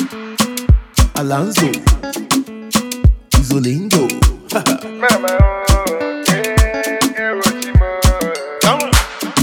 Alonso, Isolingo. Mama, Come on.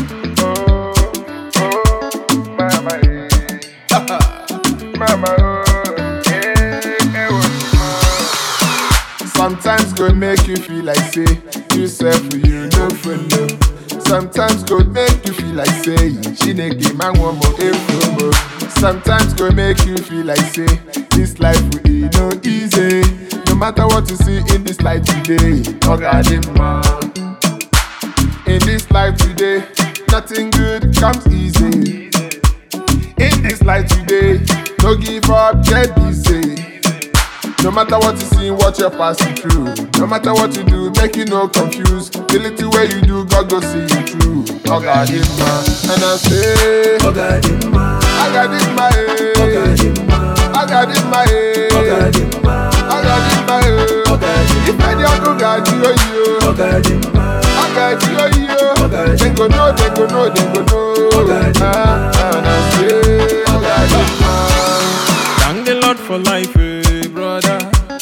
Sometimes go make you feel like say you self you no for no. Sometimes go make you feel like say she nigga man one more more. Sometimes go make you feel like say this life will be no easy. No matter what you see in this life today, oh God, man. In this life today, nothing good comes easy. In this life today, no give up, get busy. No matter what you see, what you're passing through. No matter what you do, make you no confused. The little way you do, God go see you through. Oh God, man. And I say, Oh God, man. I got it my head. Oh God, man. I got it my head. Oh God, man. I got it my head. Oh God, if I don't got you, Oh God, man. I got you, Oh God, they go know, they go know, they go know. Oh God, And I say, oh God, Thank the Lord for life, brother.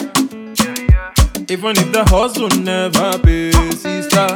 Even if the hustle never pay, sister.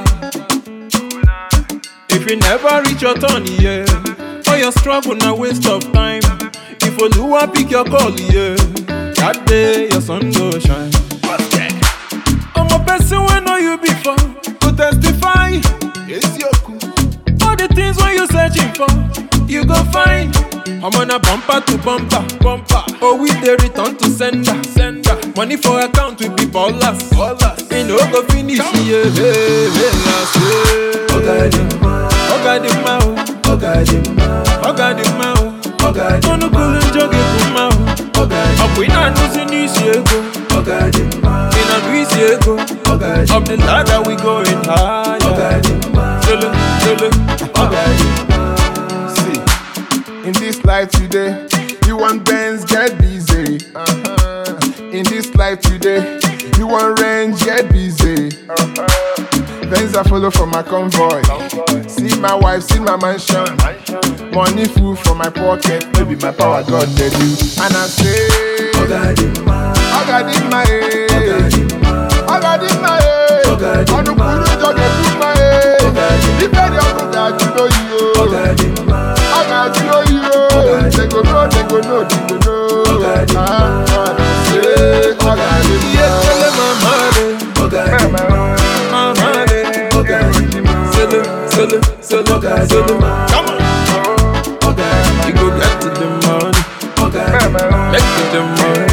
If you never reach your turn, yeah, all your struggle na waste of time. If Oluwa pick your call, yeah, that day your sun go shine. I'm a person wey know you before, to testify. it's your cool. All the things when you searching for, you go find. I'm on a bumper to bumper, bumper. Oh, we dey return to sender, sender. Money for account will be ballers, ballers. We no go finish, yeah, I say. Oh God, man. Oh God, Oh God, man. oh God, Oh God, no cool joge kuma. Oh God, Up we na no see this ego, Oh God, man. we na do this ego. Oh God, Up the ladder we going higher. Oh God, man. Solo, solo. Oh God, man. See, in this life today, you want Benz, get busy. In this life today, you want range, get busy. Benz I follow for my convoy. See my wife, see my mansion. Money full from my pocket, maybe my power God they do. And I say, Oh God, man. I got it my head. Oh God, man. I got it my head. Oh God, I don't put it on my head. Oh God, If I don't that you know you. Oh God, man. I got you, God. they go know, they go know, they go know. God. I say, I got it, Yeah, tell them I'm Oh God, man. I'm Oh God, solo, Oh God, solo. man. Come on, Oh God, you go get to the money, Oh God, make it the money.